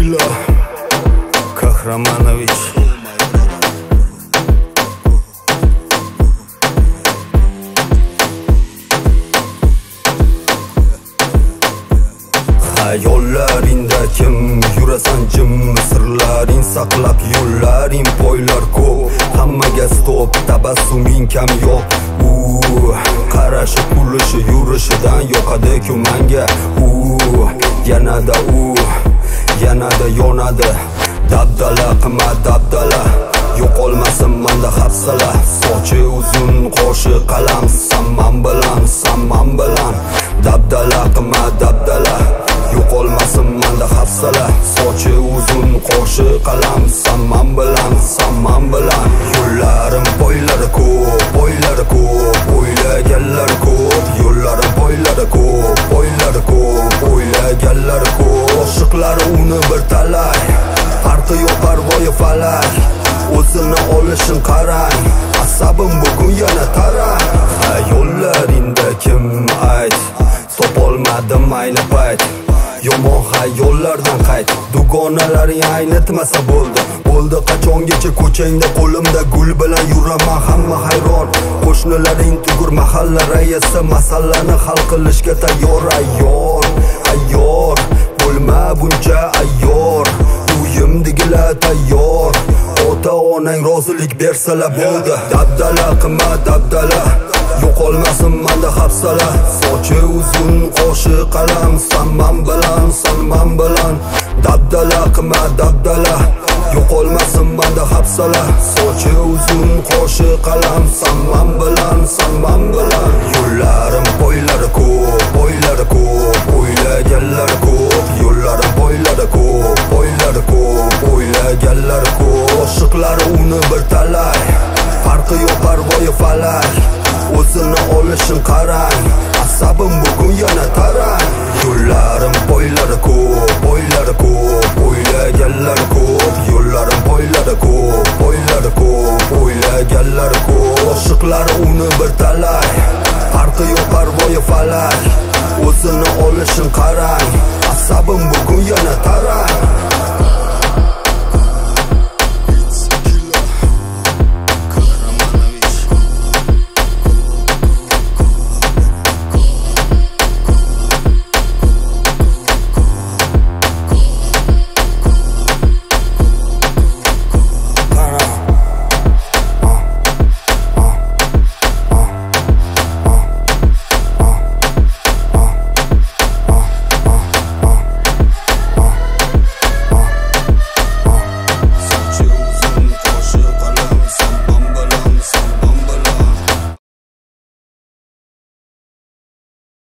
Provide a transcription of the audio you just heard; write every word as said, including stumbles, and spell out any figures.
Leyla Kahramonovich. Yo'llaringda kim yurasan jim, sirlaring saqlab yo'llaring poylar ko'p. Hammaga stop, tabassuming kam yo'q. U qarashi, kulishi, yurishidan yoqadi-ku manga. U yanada u yanada yonadi. Dabdala qilma dabdala, yo'qolmasin menda hafsala. Sochi uzun, qoshi qalam, samman bilan, samman bilan. Dabdala qilma dabdala, yo'qolmasin menda hafsala. Sochi uzun, qoshi qalam, samman bilan, samman bilan. Yo'llarim boylari ko'p, boylari ko'p, o'ylaganlari ko'p. Yo'llarim boylari ko'p, boylari ko'p, o'ylaganlari ko'p. Oshiqlari uni bir talay, farqi yo'q parvoyi falak. O'zini olishin qarang, asabim bugun yana tarang. Ha yo'llaringda kim ayt, topolmadim ayni payt. Yomon xayollardan qayt, dugonalaring aynitmasa bo'ldi. Bo'ldi qachongacha ko'changda qo'limda gul bilan yuraman, hamma hayron. Qo'shnilaring tugur, mahalla raisi masalani hal qilishga tayyor. Ayyor, ayyor, bo'lma buncha ayyor. Uyimdigilar tayyor, ota-onang rozilik bersalar bo'ldi. Dabdala qilma dabdala, yo'qolmasin menda hafsala. Sochi uzun, qoshi qalam, samman bilan, samman bilan. Dabdala qilma dabdala, yo'qolmasin menda hafsala. Sochi uzun, qoshi qalam, samman bilan, samman bilan. Yo'llarim boylari ko'p, boylari ko'p, o'ylaganlari ko'p. Yo'llarim boylari ko'p, boylari ko'p, o'ylaganlari ko'p. Oshiqlari uni bir talay, farqi yo'q parvoyi falak. O'zini olishin qarang, asabim bugun yana tarang. Yo'llarim boylari ko'p, boylari ko'p, o'ylaganlari ko'p. Yo'llarim boylari ko'p, boylari ko'p, o'ylaganlari ko'p. Oshiqlari uni bir talay, farqi yo'q parvoyi falak. O'zini olishin qarang, asabim bugun yana tarang.